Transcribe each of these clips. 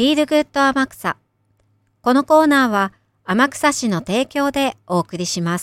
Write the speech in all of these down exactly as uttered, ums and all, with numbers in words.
ィールグッド天草。このコーナーは天草市の提供でお送りします。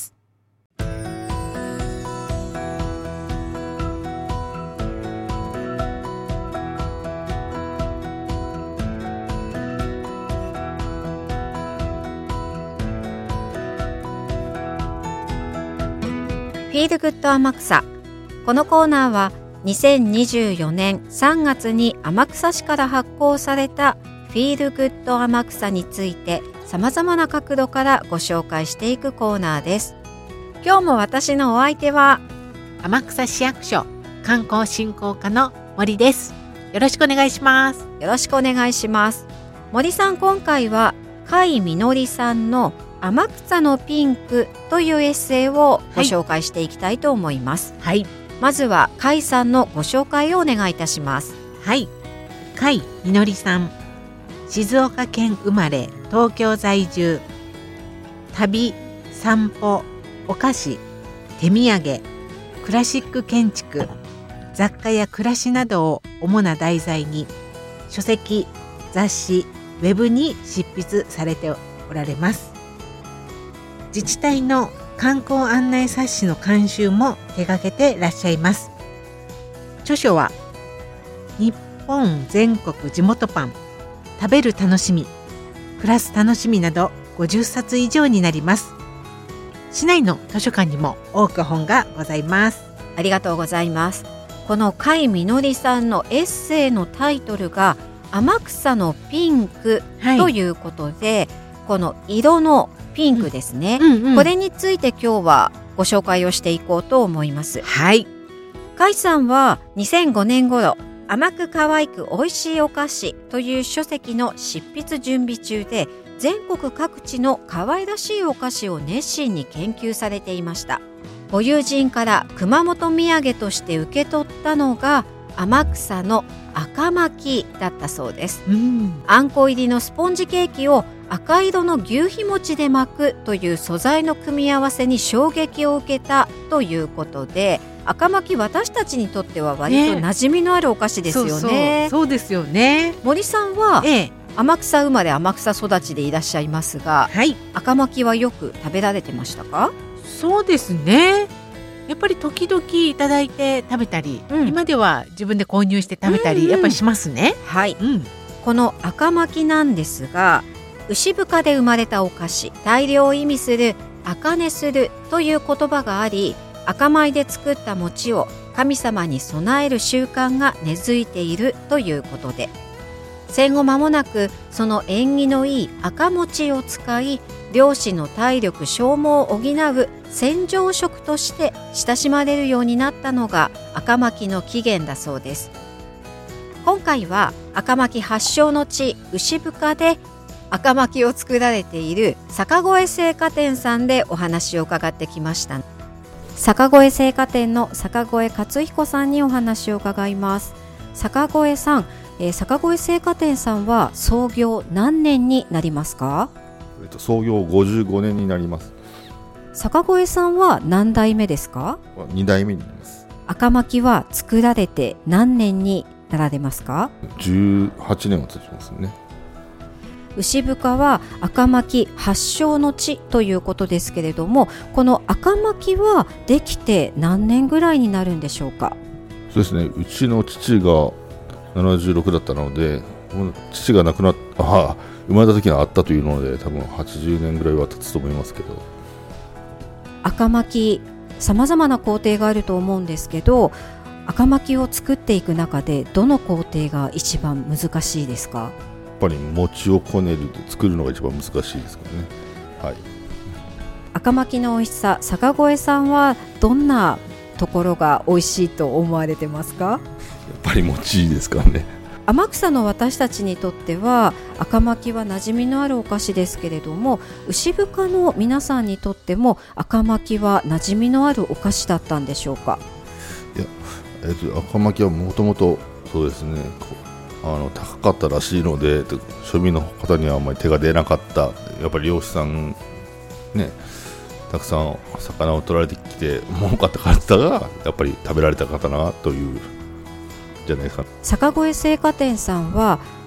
フィールグッド天草。このコーナーはにせんにじゅうよねんさんがつに天草市から発行されたフィールグッド天草についてさまざまな角度からご紹介していくコーナーです。今日も私のお相手は天草市役所観光振興課の森です。よろしくお願いします。 よろしくお願いします。森さん、今回は甲斐みのりさんの天草のピンクというエッセイをご紹介していきたいと思います。 はい、 まずは甲斐さんのご紹介をお願いいたします。 はい、甲斐みのりさん、静岡県生まれ、東京在住。旅、散歩、お菓子、手土産、クラシック建築、雑貨や暮らしなどを主な題材に書籍、雑誌、ウェブに執筆されておられます。自治体の観光案内冊子の監修も手掛けていらっしゃいます。著書は日本全国地元パン、食べる楽しみ、暮らす楽しみなどごじゅっさつ以上になります。市内の図書館にも多く本がございます。 ありがとうございます。この甲斐みのりさんのエッセイのタイトルが天草のピンクということで、はい、この色のピンクですね、うんうんうん、これについて今日はご紹介をしていこうと思います。 はい、 甲斐さんはにせんごねん頃、甘く可愛く美味しいお菓子という書籍の執筆準備中で、全国各地の可愛らしいお菓子を熱心に研究されていました。ご友人から熊本土産として受け取ったのが天草の赤巻だったそうです、うん、あんこ入りのスポンジケーキを赤色の牛皮餅で巻くという素材の組み合わせに衝撃を受けたということで、赤巻、私たちにとっては割と馴染みのあるお菓子ですよね。 そうそう、そうですよね。 森さんは、ええ、天草生まれ天草育ちでいらっしゃいますが、はい、赤巻はよく食べられてましたか？ そうですね、やっぱり時々いただいて食べたり、うん、今では自分で購入して食べたり、うんうん、やっぱりしますね。 はい、うん、この赤巻なんですが、牛深で生まれたお菓子、大量を意味する赤根するという言葉があり、赤米で作った餅を神様に供える習慣が根付いているということで、戦後間もなくその縁起のいい赤餅を使い、漁師の体力消耗を補う戦場食として親しまれるようになったのが赤巻の起源だそうです。今回は赤巻発祥の地牛深で赤巻を作られている坂越製菓店さんでお話を伺ってきました。坂越製菓店の坂越勝彦さんにお話を伺います。坂越さん、えー、坂越製菓店さんは創業何年になりますか？ えっと、創業ごじゅうごねんになります。 坂越さんは何代目ですか？ に代目になります。 赤巻は作られて何年になられますか？ じゅうはちねんは経ちますね。 牛深は赤巻発祥の地ということですけれども、この赤巻はできて何年ぐらいになるんでしょうか？ そうですね、うちの父がななじゅうろくだったので、父が亡くなっあ生まれた時があったというので、多分はちじゅうねんぐらいは経つと思いますけど。 赤巻、さまざまな工程があると思うんですけど、赤巻を作っていく中でどの工程が一番難しいですか？ やっぱり餅をこねるで作るのが一番難しいですからね。はい、 赤巻の美味しさ、坂越さんはどんなところが美味しいと思われてますか？ やっぱり餅ですからね。 天草の私たちにとっては赤巻は馴染みのあるお菓子ですけれども、牛深の皆さんにとっても赤巻は馴染みのあるお菓子だったんでしょうか？ いや、えー、と赤巻はもともとそうですね、あの高かったらしいので、庶民の方にはあんまり手が出なかった。やっぱり漁師さんね、たくさん魚を取られてきて儲かった方がやっぱり食べられた方なというじゃないですか。 坂越製菓店さんは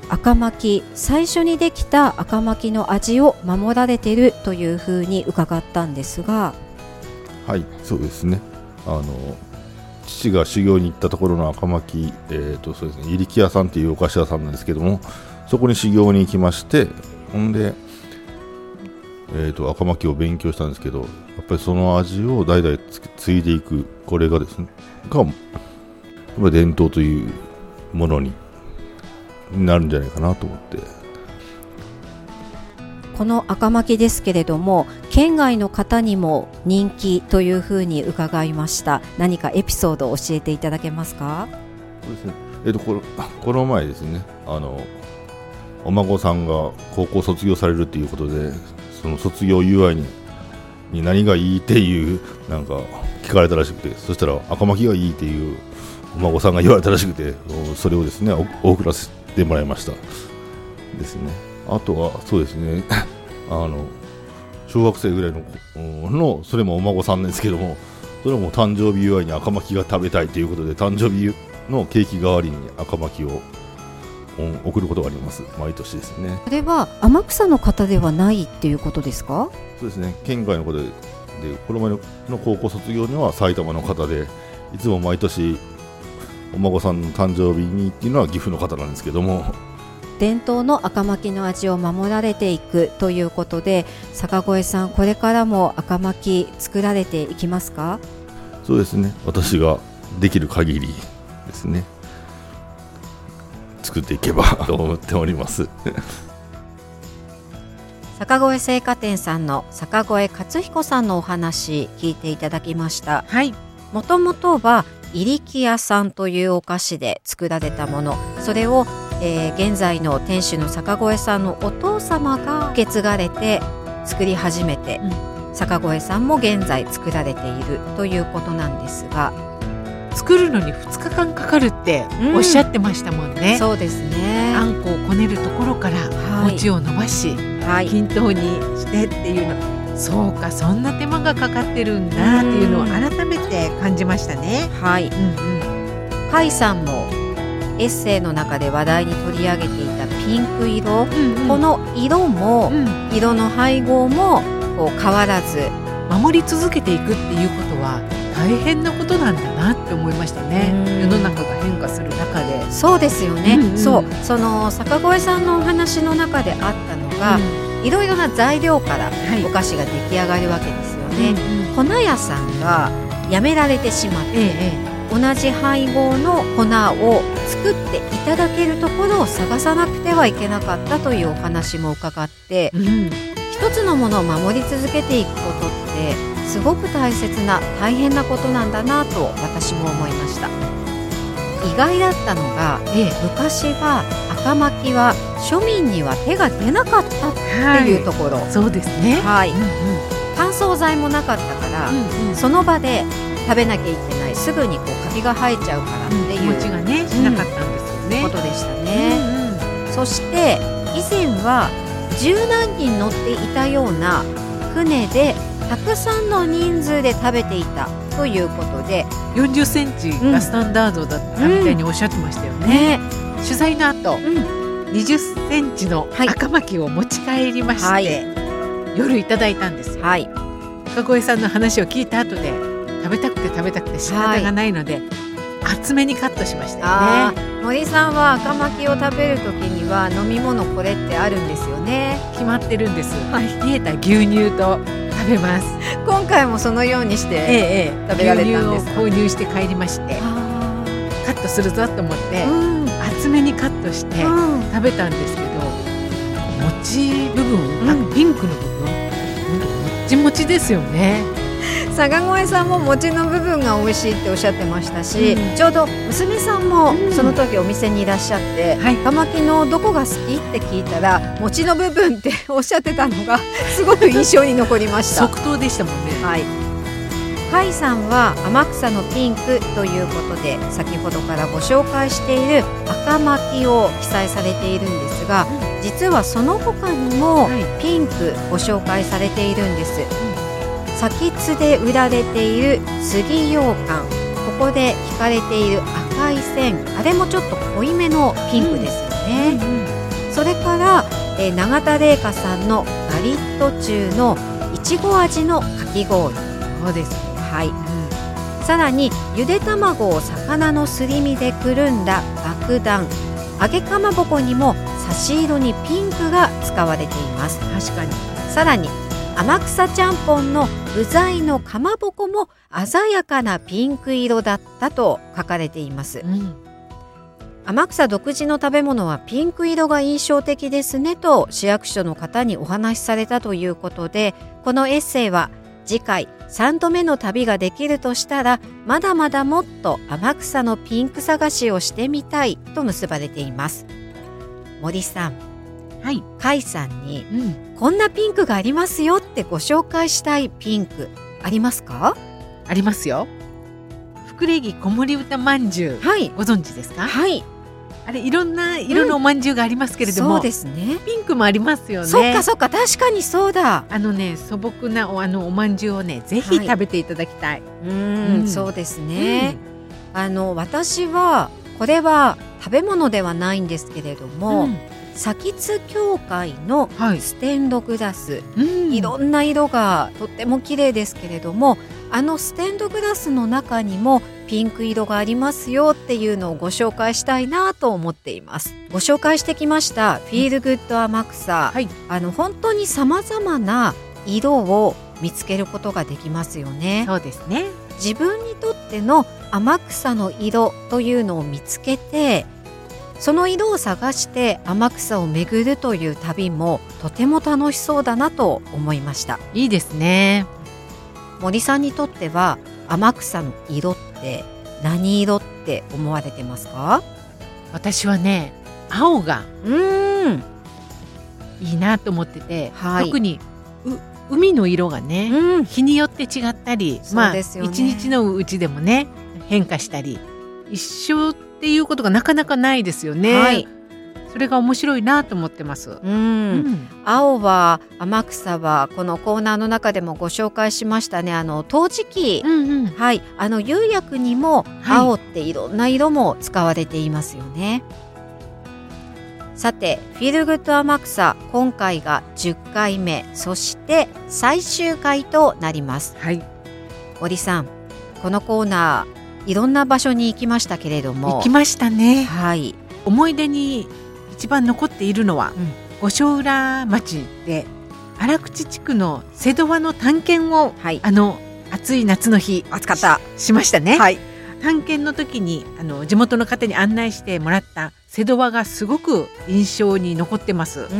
赤巻、最初にできた赤巻の味を守られているというふうに伺ったんですが。 はい、そうですね。あの父が修行に行ったところの赤巻、えーとそうですね、入木屋さんというお菓子屋さんなんですけども、そこに修行に行きまして、ほんで、えーと赤巻を勉強したんですけど、やっぱりその味を代々継いでいく、これがですねがやっぱり伝統というものになるんじゃないかなと思って。 この赤巻ですけれども、県外の方にも人気というふうに伺いました。何かエピソードを教えていただけますか？ そうですね、えーとこの、この前ですね、あのお孫さんが高校卒業されるということで、その卒業祝いにに何がいいっていうなんか聞かれたらしくて、そしたら赤巻がいいっていうお孫さんが言われたらしくて、それをですね送らせてもらいましたですね。あとはそうですねあの小学生ぐらいののそれもお孫さんですけども、それも誕生日祝いに赤巻が食べたいということで、誕生日のケーキ代わりに赤巻を送ることがあります。毎年ですね。 それは天草の方ではないっていうことですか？ そうですね、県外の方で、でこの前の高校卒業には埼玉の方で、いつも毎年お孫さんの誕生日にっていうのは岐阜の方なんですけども、 伝統の赤巻の味を守られていくということで、坂越さん、これからも赤巻作られていきますか？ そうですね、私ができる限りですね、作っていけばと思っております坂越製菓店さんの坂越勝彦さんのお話聞いていただきました。 はい。 もともとは入木屋さんというお菓子で作られたもの、それを、えー、現在の店主の坂越さんのお父様が受け継がれて作り始めて、うん、坂越さんも現在作られているということなんですが、 作るのにふつかかんかかるっておっしゃってましたもんね、 うん、そうですね。 あんこをこねるところから餅を伸ばし、はい、均等にしてっていうの、そうか、そんな手間がかかってるんだっていうのを改めて感じましたね。 はい、うんうん、甲斐さんもエッセイの中で話題に取り上げていたピンク色、うんうん、この色も、うん、色の配合もこう変わらず守り続けていくっていうことは大変なことなんだなって思いましたね。世の中が変化する中で。 そうですよね、うんうん、そう、その坂越さんのお話の中であったのが、うん、いろいろな材料からお菓子が出来上がるわけですよね、はい、粉屋さんが辞められてしまって、ええ、同じ配合の粉を作っていただけるところを探さなくてはいけなかったというお話も伺って、うん、一つのものを守り続けていくことってすごく大切な大変なことなんだなと私も思いました。意外だったのが、ええ、昔は赤巻は庶民には手が出なかったっていうところ、 はい、そうですね、 はい、うんうん、乾燥剤もなかったから、うんうん、その場で食べなきゃいけない、すぐにこうカビが生えちゃうからっていう、 うん、気持ちがねしなかったんですよね、 うん、ことでしたね、うんうん、そして以前は十何人乗っていたような船でたくさんの人数で食べていたということで、 よんじゅっセンチがスタンダードだったみたいにおっしゃってましたよね、うんね、取材の後、うん、にじゅっセンチの赤巻を持ち帰りまして、はい、夜いただいたんですよ、はい、坂越さんの話を聞いた後で食べたくて食べたくて仕方がないので、はい、厚めにカットしましたよね。 森さんは赤巻を食べるときには飲み物これってあるんですよね。 決まってるんです、はい、冷えた牛乳と食べます。 今回もそのようにして食べられたんですか？ 牛乳を購入して帰りまして、カットするぞと思って、うん、厚めにカットして食べたんですけど、うん、餅部分、うん、ピンクの部分、もちもちですよね。 坂越さんも餅の部分が美味しいっておっしゃってましたし、うん、ちょうど娘さんもその時お店にいらっしゃって、うん、赤巻のどこが好きって聞いたら餅の部分っておっしゃってたのがすごく印象に残りました。 即答でしたもんね。 はい、甲斐さんは天草のピンクということで先ほどからご紹介している赤巻を記載されているんですが、うん、実はその他にもピンクご紹介されているんです、うん、先津で売られている杉羊羹、ここで引かれている赤い線、あれもちょっと濃いめのピンクですよね、うんうん、 から、えー、永田玲香さんのガリット中のいちご味のかき氷。 そうですね。 はい、うん、さらにゆで卵を魚のすり身でくるんだ爆弾、揚げかまぼこにも差し色にピンクが使われています。 確かに。 さらに天草ちゃんぽんの具材のかまぼこも鮮やかなピンク色だったと書かれています、うん、天草独自の食べ物はピンク色が印象的ですねと市役所の方にお話しされたということで、このエッセイは次回さんどめの旅ができるとしたらまだまだもっと天草のピンク探しをしてみたいと結ばれています。森さん、 はい、 甲斐さんに、 うん、 こんなピンクがありますよってご紹介したいピンクありますか？ ありますよ。福礼木子守歌まんじゅう、はい、ご存知ですか？ はい、 あれいろんな色のおまんじゅうがありますけれども、 うん、そうですね、 ピンクもありますよね。 そっかそっか、確かにそうだ。 あのね、素朴な お, あのおまんじゅうをねぜひ食べていただきたい、はい、 うん、うん、そうですね、うん、あの私はこれは食べ物ではないんですけれども、うん、先津協会のステンドグラス、はい、うん、いろんな色がとっても綺麗ですけれども、あのステンドグラスの中にもピンク色がありますよっていうのをご紹介したいなと思っています。ご紹介してきましたフィールグッド天草、はい、あの本当に様々な色を見つけることができますよね。 そうですね。 自分にとっての天草の色というのを見つけて、その色を探して天草を巡るという旅もとても楽しそうだなと思いました。 いいですね。 森さんにとっては天草の色って何色って思われてますか？ 私はね、青がうーんいいなと思ってて、 はい、 特に海の色がね、うん、日によって違ったり、 そうですよね、 まあ一日のうちでもね変化したり一緒っていうことがなかなかないですよね、はい、それが面白いなと思ってます。 うん、うん、青は天草はこのコーナーの中でもご紹介しましたね、あの陶磁器、うんうん、はい、あの釉薬にも青っていろんな色も使われていますよね、はい、さてフィールグッド天草、今回がじゅっかいめ、そして最終回となります、はい、森さん、このコーナーいろんな場所に行きましたけれども。 行きましたね、 はい、 思い出に一番残っているのは、うん、五所浦町で荒口地区の瀬戸輪の探検を、はい、あの暑い夏の日暑かったし, しましたね、 はい、 探検の時にあの地元の方に案内してもらった瀬戸輪がすごく印象に残ってます。うん、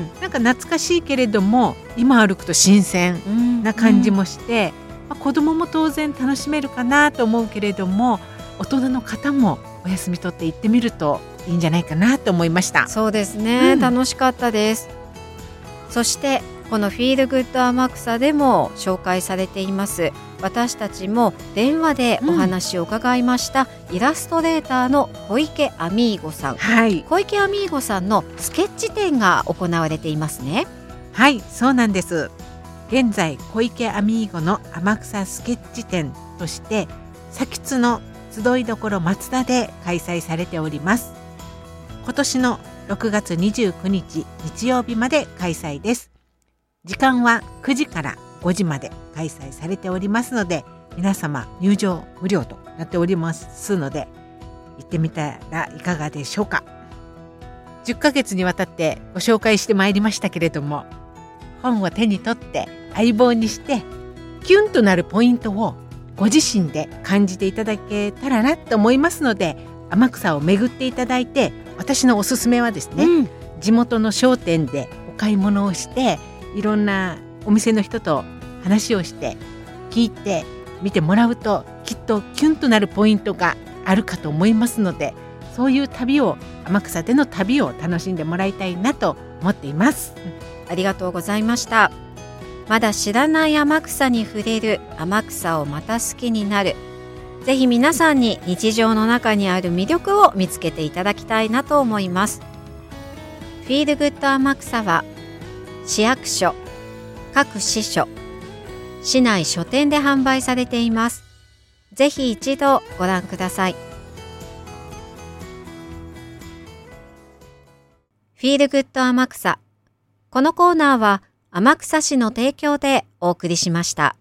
なんか懐かしいけれども今歩くと新鮮な感じもして、まあ、子供も当然楽しめるかなと思うけれども、大人の方もお休み取って行ってみるといいんじゃないかなと思いました。 そうですね、うん、楽しかったです。そしてこのフィールグッド天草でも紹介されています、私たちも電話でお話を伺いました、うん、イラストレーターの小池アミーゴさん、はい、小池アミーゴさんのスケッチ展が行われていますね。 はい、そうなんです。現在小池アミーゴの天草スケッチ展として先津の集いどころ松田で開催されております。今年のろくがつにじゅうくにち日曜日まで開催です。時間はくじからごじまで開催されておりますので、皆様入場無料となっておりますので行ってみたらいかがでしょうか。じゅっかげつにわたってご紹介してまいりましたけれども、本を手に取って相棒にしてキュンとなるポイントをご自身で感じていただけたらなと思いますので、天草を巡っていただいて、私のおすすめはですね、うん、地元の商店でお買い物をしていろんなお店の人と話をして聞いてみてもらうと、きっとキュンとなるポイントがあるかと思いますので、そういう旅を天草での旅を楽しんでもらいたいなと思っています。 ありがとうございました。まだ知らない天草に触れる、天草をまた好きになる、ぜひ皆さんに日常の中にある魅力を見つけていただきたいなと思います。フィールグッド天草は市役所、各支所、市内書店で販売されています。ぜひ一度ご覧ください。 フィールグッド天草。このコーナーは天草市の提供でお送りしました。